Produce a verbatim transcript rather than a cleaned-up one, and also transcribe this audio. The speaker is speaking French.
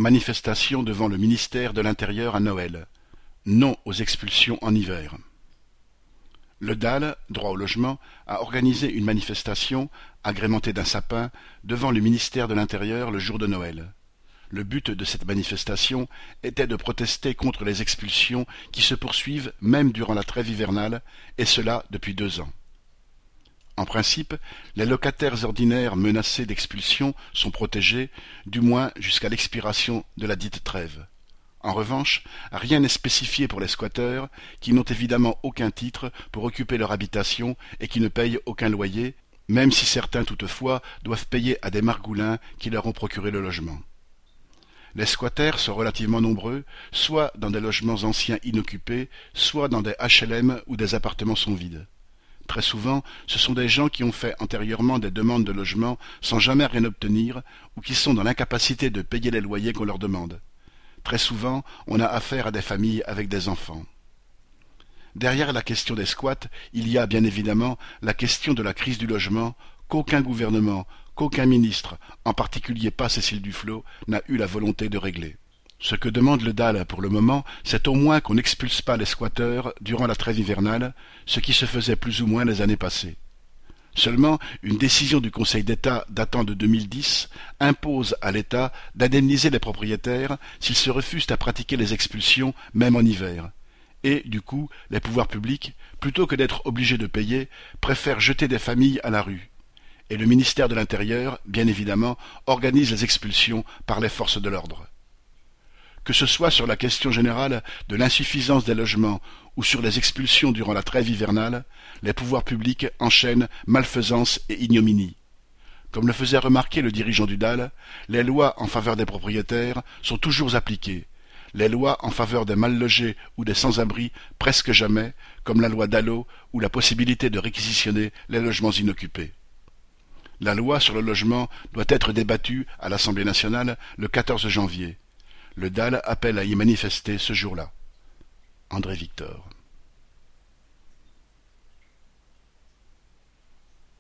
Manifestation devant le ministère de l'Intérieur à Noël. Non aux expulsions en hiver. Le D A L, droit au logement, a organisé une manifestation, agrémentée d'un sapin, devant le ministère de l'Intérieur le jour de Noël. Le but de cette manifestation était de protester contre les expulsions qui se poursuivent même durant la trêve hivernale, et cela depuis deux ans. En principe, les locataires ordinaires menacés d'expulsion sont protégés, du moins jusqu'à l'expiration de la dite trêve. En revanche, rien n'est spécifié pour les squatteurs, qui n'ont évidemment aucun titre pour occuper leur habitation et qui ne payent aucun loyer, même si certains toutefois doivent payer à des margoulins qui leur ont procuré le logement. Les squatters sont relativement nombreux, soit dans des logements anciens inoccupés, soit dans des H L M où des appartements sont vides. Très souvent, ce sont des gens qui ont fait antérieurement des demandes de logement sans jamais rien obtenir ou qui sont dans l'incapacité de payer les loyers qu'on leur demande. Très souvent, on a affaire à des familles avec des enfants. Derrière la question des squats, il y a bien évidemment la question de la crise du logement qu'aucun gouvernement, qu'aucun ministre, en particulier pas Cécile Duflot, n'a eu la volonté de régler. Ce que demande le D A L pour le moment, c'est au moins qu'on n'expulse pas les squatteurs durant la trêve hivernale, ce qui se faisait plus ou moins les années passées. Seulement, une décision du Conseil d'État datant de deux mille dix impose à l'État d'indemniser les propriétaires s'ils se refusent à pratiquer les expulsions, même en hiver. Et, du coup, les pouvoirs publics, plutôt que d'être obligés de payer, préfèrent jeter des familles à la rue. Et le ministère de l'Intérieur, bien évidemment, organise les expulsions par les forces de l'ordre. Que ce soit sur la question générale de l'insuffisance des logements ou sur les expulsions durant la trêve hivernale, les pouvoirs publics enchaînent malfaisance et ignominie. Comme le faisait remarquer le dirigeant du D A L, les lois en faveur des propriétaires sont toujours appliquées, les lois en faveur des mal-logés ou des sans-abri presque jamais, comme la loi Dallot ou la possibilité de réquisitionner les logements inoccupés. La loi sur le logement doit être débattue à l'Assemblée nationale le quatorze janvier. Le D A L appelle à y manifester ce jour-là. André Victor.